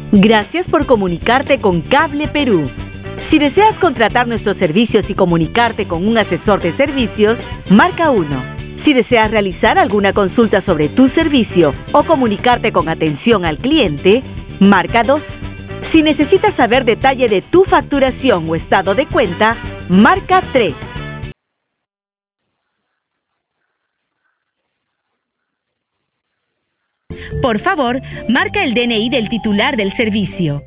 Gracias por comunicarte con Cable Perú. Si deseas contratar nuestros servicios y comunicarte con un asesor de servicios, marca 1. Si deseas realizar alguna consulta sobre tu servicio o comunicarte con atención al cliente, marca 2. Si necesitas saber detalle de tu facturación o estado de cuenta, marca 3. Por favor, marca el DNI del titular del servicio.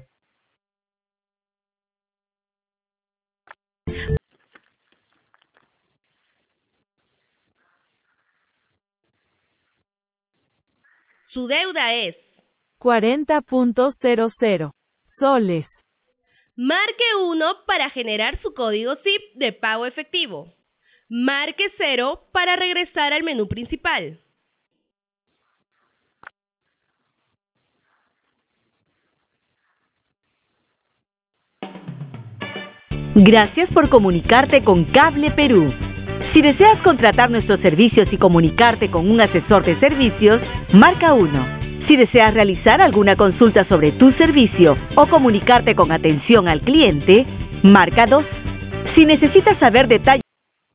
Su deuda es 40.00 soles. Marque 1 para generar su código SIP de pago efectivo. Marque 0 para regresar al menú principal. Gracias por comunicarte con Cable Perú. Si deseas contratar nuestros servicios y comunicarte con un asesor de servicios, marca 1. Si deseas realizar alguna consulta sobre tu servicio o comunicarte con atención al cliente, marca 2. Si necesitas saber detalles.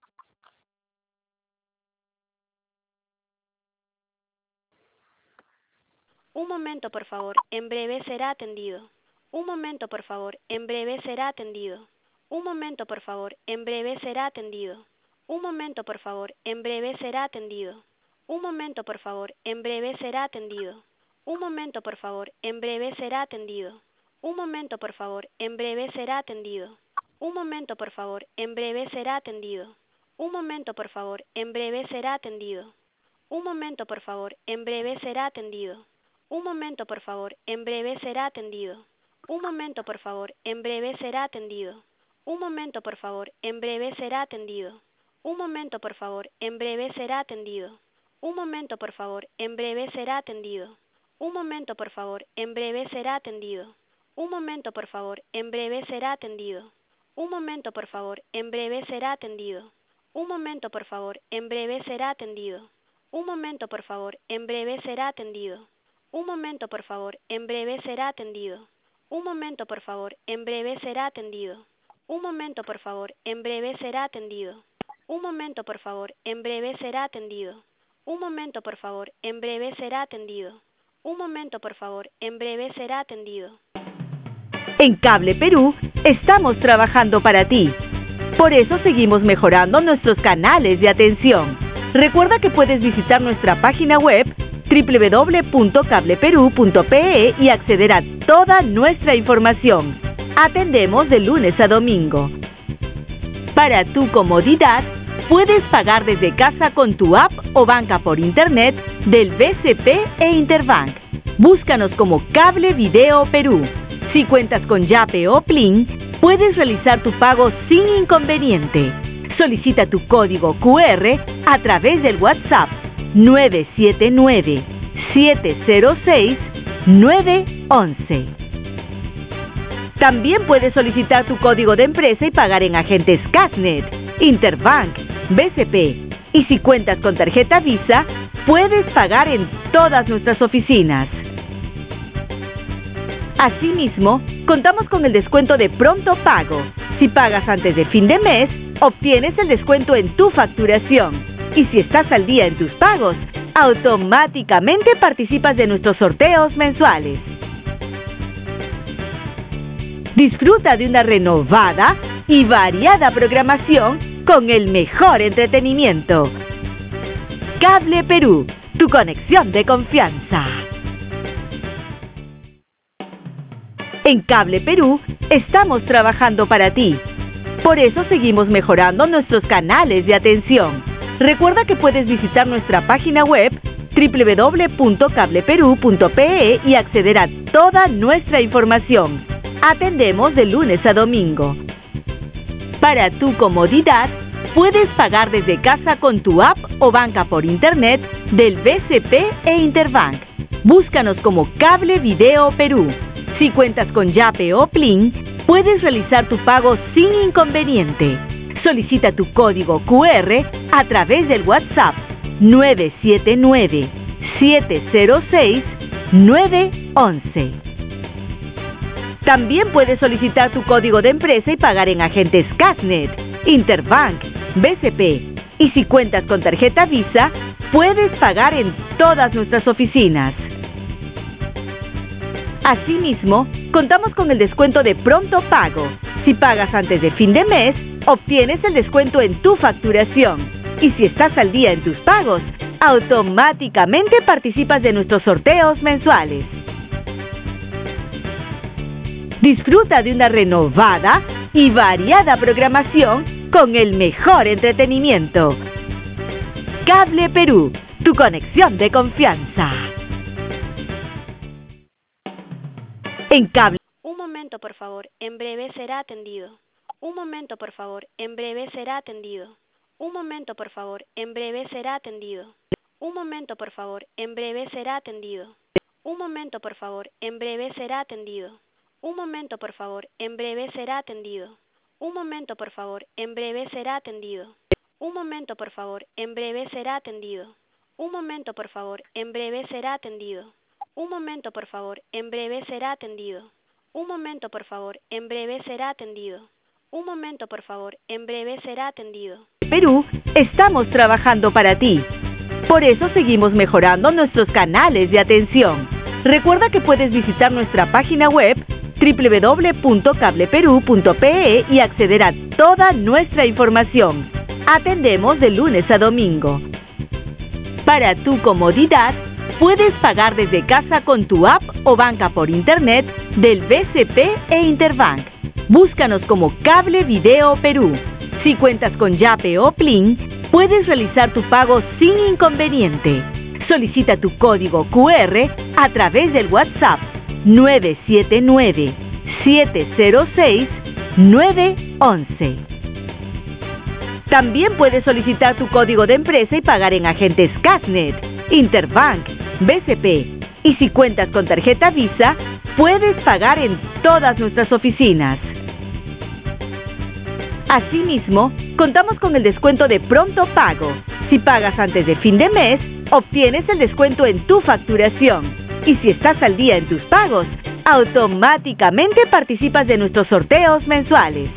Un momento, por favor, en breve será atendido. Un momento, por favor, en breve será atendido. Un momento, por favor, en breve será atendido. Un momento, por favor, en breve será atendido. Un momento, por favor, en breve será atendido. Un momento, por favor, en breve será atendido. Un momento, por favor, en breve será atendido. Un momento, por favor, en breve será atendido. Un momento, por favor, en breve será atendido. Un momento, por favor, en breve será atendido. Un momento, por favor, en breve será atendido. Un momento, por favor, en breve será atendido. Un momento, por favor, en breve será atendido. Un momento, por favor, en breve será atendido. Un momento, por favor, en breve será atendido. Un momento, por favor, en breve será atendido. Un momento, por favor, en breve será atendido. Un momento, por favor, en breve será atendido. Un momento, por favor, en breve será atendido. Un momento, por favor, en breve será atendido. Un momento, por favor, en breve será atendido. Un momento, por favor, en breve será atendido. Un momento, por favor, en breve será atendido. Un momento, por favor, en breve será atendido. Un momento, por favor, en breve será atendido. Un momento, por favor, en breve será atendido. En Cable Perú, estamos trabajando para ti. Por eso seguimos mejorando nuestros canales de atención. Recuerda que puedes visitar nuestra página web www.cableperu.pe y acceder a toda nuestra información. Atendemos de lunes a domingo. Para tu comodidad, puedes pagar desde casa con tu app o banca por internet del BCP e Interbank. Búscanos como Cable Video Perú. Si cuentas con Yape o Plin, puedes realizar tu pago sin inconveniente. Solicita tu código QR a través del WhatsApp 979-706-911. También puedes solicitar tu código de empresa y pagar en agentes Casnet, Interbank, BCP. Y si cuentas con tarjeta Visa, puedes pagar en todas nuestras oficinas. Asimismo, contamos con el descuento de pronto pago. Si pagas antes de fin de mes, obtienes el descuento en tu facturación. Y si estás al día en tus pagos, automáticamente participas de nuestros sorteos mensuales. Disfruta de una renovada y variada programación con el mejor entretenimiento. Cable Perú, tu conexión de confianza. En Cable Perú, estamos trabajando para ti. Por eso seguimos mejorando nuestros canales de atención. Recuerda que puedes visitar nuestra página web www.cableperu.pe y acceder a toda nuestra información. Atendemos de lunes a domingo. Para tu comodidad, puedes pagar desde casa con tu app o banca por internet del BCP e Interbank. Búscanos como Cable Video Perú. Si cuentas con Yape o Plin, puedes realizar tu pago sin inconveniente. Solicita tu código QR a través del WhatsApp 979-706-911. También puedes solicitar tu código de empresa y pagar en agentes Cashnet, Interbank, BCP. Y si cuentas con tarjeta Visa, puedes pagar en todas nuestras oficinas. Asimismo, contamos con el descuento de pronto pago. Si pagas antes de fin de mes, obtienes el descuento en tu facturación. Y si estás al día en tus pagos, automáticamente participas de nuestros sorteos mensuales. Disfruta de una renovada y variada programación con el mejor entretenimiento. Cable Perú, tu conexión de confianza. En Cable. Un momento, por favor, en breve será atendido. Un momento, por favor, en breve será atendido. Un momento, por favor, en breve será atendido. Un momento, por favor, en breve será atendido. Un momento, por favor, en breve será atendido. Un momento, por favor, en breve será atendido. Un momento, por favor, en breve será atendido. Un momento, por favor, en breve será atendido. Un momento, por favor, en breve será atendido. Un momento, por favor, en breve será atendido. Un momento, por favor, en breve será atendido. Un momento, por favor, en breve será atendido. Perú, estamos trabajando para ti. Por eso seguimos mejorando nuestros canales de atención. Recuerda que puedes visitar nuestra página web www.cableperú.pe y acceder a toda nuestra información. Atendemos de lunes a domingo. Para tu comodidad, puedes pagar desde casa con tu app o banca por internet del BCP e Interbank. Búscanos como Cable Video Perú. Si cuentas con Yape o Plin, puedes realizar tu pago sin inconveniente. Solicita tu código QR a través del WhatsApp 979-706-911. También puedes solicitar tu código de empresa y pagar en agentes Cashnet, Interbank, BCP. Y si cuentas con tarjeta Visa, puedes pagar en todas nuestras oficinas. Asimismo, contamos con el descuento de pronto pago. Si pagas antes de fin de mes, obtienes el descuento en tu facturación. Y si estás al día en tus pagos, automáticamente participas de nuestros sorteos mensuales.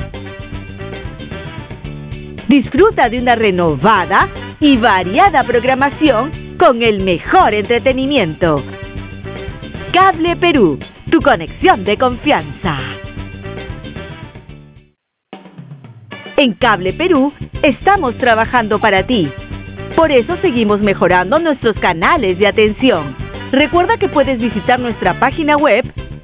Disfruta de una renovada y variada programación con el mejor entretenimiento. Cable Perú, tu conexión de confianza. En Cable Perú, estamos trabajando para ti. Por eso seguimos mejorando nuestros canales de atención. Recuerda que puedes visitar nuestra página web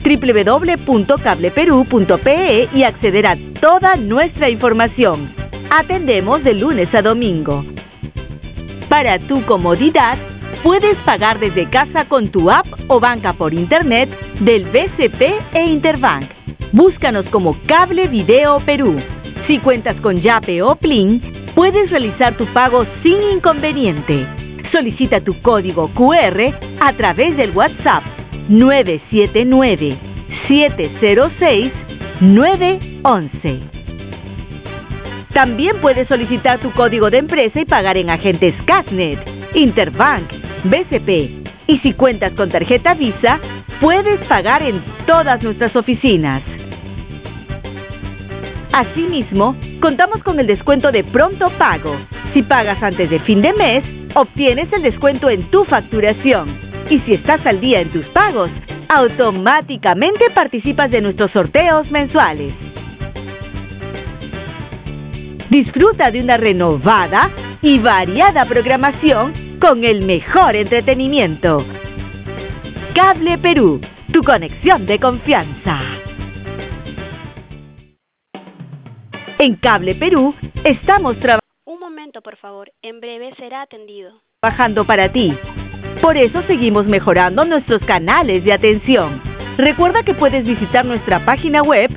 www.cableperú.pe y acceder a toda nuestra información. Atendemos de lunes a domingo. Para tu comodidad, puedes pagar desde casa con tu app o banca por internet del BCP e Interbank. Búscanos como Cable Video Perú. Si cuentas con Yape o Plin, puedes realizar tu pago sin inconveniente. Solicita tu código QR a través del WhatsApp 979-706-911. También puedes solicitar tu código de empresa y pagar en agentes Cashnet, Interbank, BCP. Y si cuentas con tarjeta Visa, puedes pagar en todas nuestras oficinas. Asimismo, contamos con el descuento de pronto pago. Si pagas antes de fin de mes, obtienes el descuento en tu facturación. Y si estás al día en tus pagos, automáticamente participas de nuestros sorteos mensuales. Disfruta de una renovada y variada programación con el mejor entretenimiento. Cable Perú, tu conexión de confianza. En Cable Perú, estamos Un momento, por favor, en breve será atendido. trabajando para ti. Por eso seguimos mejorando nuestros canales de atención. Recuerda que puedes visitar nuestra página web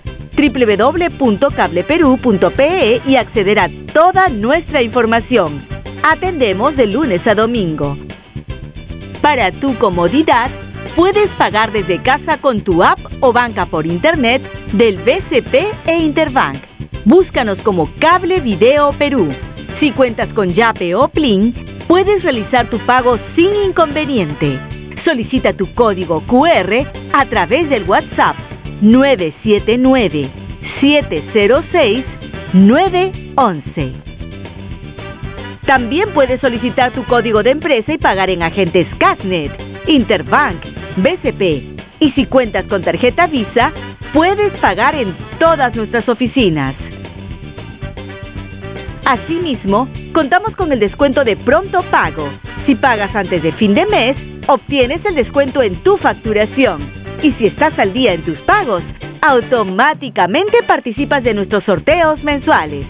www.cableperú.pe y acceder a toda nuestra información. Atendemos de lunes a domingo. Para tu comodidad, puedes pagar desde casa con tu app o banca por internet del BCP e Interbank. Búscanos como Cable Video Perú. Si cuentas con Yape o Plin, puedes realizar tu pago sin inconveniente. Solicita tu código QR a través del WhatsApp 979-706-911. También puedes solicitar tu código de empresa y pagar en agentes Cashnet, Interbank, BCP. Y si cuentas con tarjeta Visa, puedes pagar en todas nuestras oficinas. Asimismo, contamos con el descuento de pronto pago. Si pagas antes de fin de mes, obtienes el descuento en tu facturación. Y si estás al día en tus pagos, automáticamente participas de nuestros sorteos mensuales.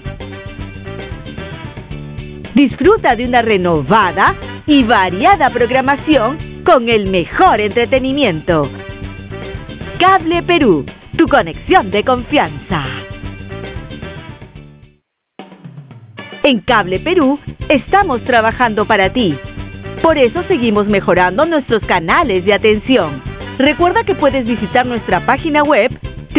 Disfruta de una renovada y variada programación con el mejor entretenimiento. Cable Perú, tu conexión de confianza. En Cable Perú estamos trabajando para ti. Por eso seguimos mejorando nuestros canales de atención. Recuerda que puedes visitar nuestra página web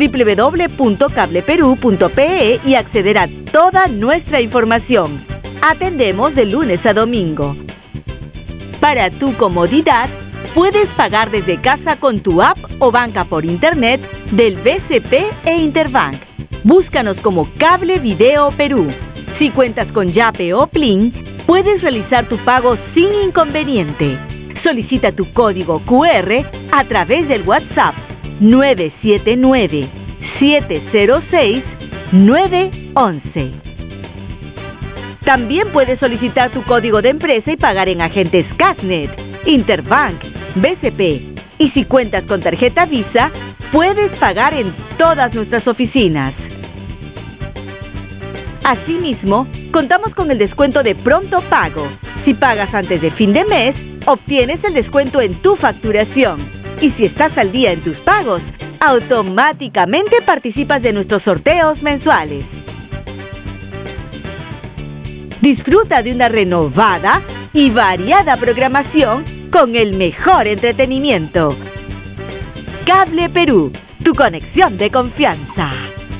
www.cableperu.pe y acceder a toda nuestra información. Atendemos de lunes a domingo. Para tu comodidad, puedes pagar desde casa con tu app o banca por internet del BCP e Interbank. Búscanos como Cable Video Perú. Si cuentas con Yape o Plin, puedes realizar tu pago sin inconveniente. Solicita tu código QR a través del WhatsApp 979-706-911. También puedes solicitar tu código de empresa y pagar en agentes Cashnet, Interbank, BCP. Y si cuentas con tarjeta Visa, puedes pagar en todas nuestras oficinas. Asimismo, contamos con el descuento de pronto pago. Si pagas antes de fin de mes, obtienes el descuento en tu facturación. Y si estás al día en tus pagos, automáticamente participas de nuestros sorteos mensuales. Disfruta de una renovada y variada programación con el mejor entretenimiento. Cable Perú, tu conexión de confianza.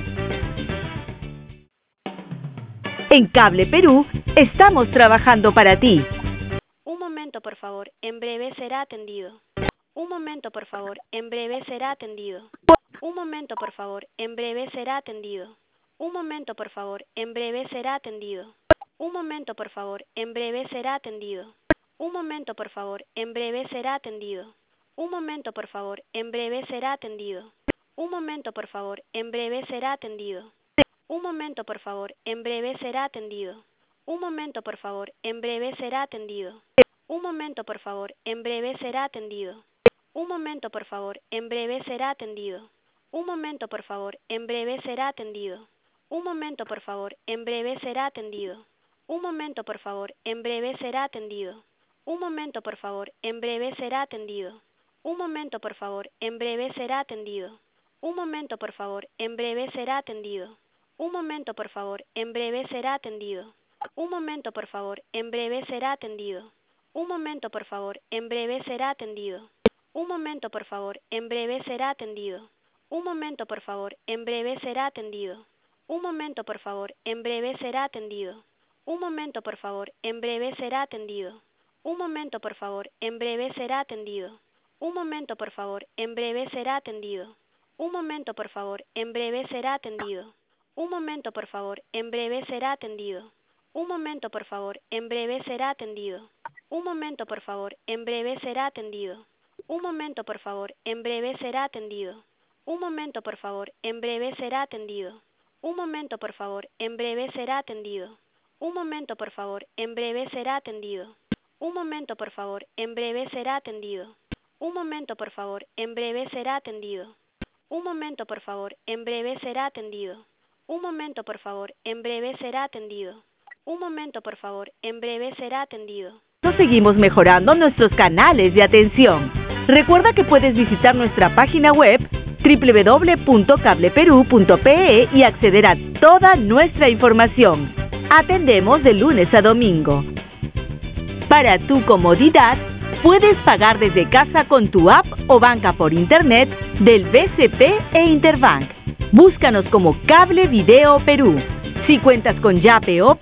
En Cable Perú estamos trabajando para ti. Un momento, por favor, en breve será atendido. Un momento, por favor, en breve será atendido. Un momento, por favor, en breve será atendido. Un momento, por favor, en breve será atendido. Un momento, por favor, en breve será atendido. Un momento, por favor, en breve será atendido. Un momento, por favor, en breve será atendido. Un momento, por favor, en breve será atendido. Un momento, por favor, en breve será atendido. Un momento, por favor, en breve será atendido. Un momento, por favor, en breve será atendido. Un momento, por favor, en breve será atendido. Un momento, por favor, en breve será atendido. Un momento, por favor, en breve será atendido. Un momento, por favor, en breve será atendido. Un momento, por favor, en breve será atendido. Un momento, por favor, en breve será atendido. Un momento, por favor, en breve será atendido. Un momento, por favor, en breve será atendido. Un momento, por favor, en breve será atendido. Un momento, por favor, en breve será atendido. Un momento, por favor, en breve será atendido. Un momento, por favor, en breve será atendido. Un momento, por favor, en breve será atendido. Un momento, por favor, en breve será atendido. Un momento, por favor, en breve será atendido. Un momento, por favor, en breve será atendido. Un momento, por favor, en breve será atendido. Un momento, por favor, en breve será atendido. Un momento, por favor, en breve será atendido. Un momento, por favor, en breve será atendido. Un momento, por favor, en breve será atendido. Un momento, por favor, en breve será atendido. Un momento, por favor, en breve será atendido. Un momento, por favor, en breve será atendido. Un momento, por favor, en breve será atendido. Un momento, por favor, en breve será atendido. Un momento, por favor, en breve será atendido. Un momento, por favor, en breve será atendido. Un momento, por favor, en breve será atendido. Nos seguimos mejorando nuestros canales de atención. Recuerda que puedes visitar nuestra página web www.cableperu.pe y acceder a toda nuestra información. Atendemos de lunes a domingo. Para tu comodidad, puedes pagar desde casa con tu app o banca por internet del BCP e Interbank. Búscanos como Cable Video Perú. Si cuentas con Yape o